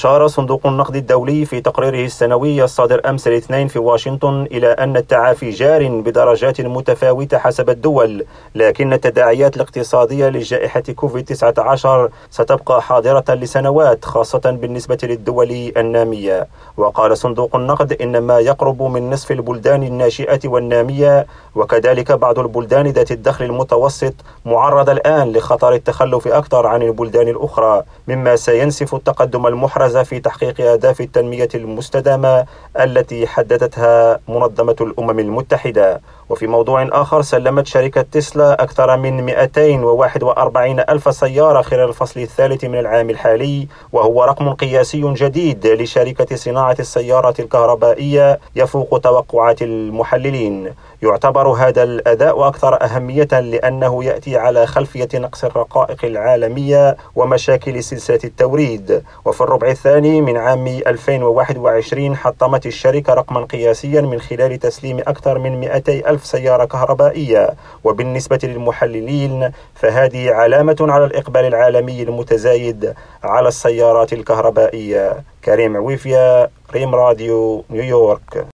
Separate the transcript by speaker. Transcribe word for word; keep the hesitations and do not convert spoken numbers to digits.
Speaker 1: أشار صندوق النقد الدولي في تقريره السنوي الصادر أمس الاثنين في واشنطن إلى أن التعافي جار بدرجات متفاوتة حسب الدول، لكن التداعيات الاقتصادية لجائحة كوفيد تسعة عشر ستبقى حاضرة لسنوات، خاصة بالنسبة للدول النامية. وقال صندوق النقد إن ما يقرب من نصف البلدان الناشئة والنامية وكذلك بعض البلدان ذات الدخل المتوسط معرضة الآن لخطر التخلف أكثر عن البلدان الأخرى، مما سينسف التقدم المحرز في تحقيق أهداف التنمية المستدامة التي حددتها منظمة الأمم المتحدة. وفي موضوع آخر، سلمت شركة تسلا أكثر من مئتين وواحد وأربعين ألف سيارة خلال الفصل الثالث من العام الحالي، وهو رقم قياسي جديد لشركة صناعة السيارات الكهربائية يفوق توقعات المحللين. يعتبر هذا الأداء أكثر أهمية لأنه يأتي على خلفية نقص الرقائق العالمية ومشاكل سلسلة التوريد. وفي الربع الثاني من عام ألفين وواحد وعشرين حطمت الشركة رقما قياسيا من خلال تسليم أكثر من مئتي ألف سيارة كهربائية، وبالنسبة للمحللين فهذه علامة على الإقبال العالمي المتزايد على السيارات الكهربائية. كريم عويفية، ريم راديو، نيويورك.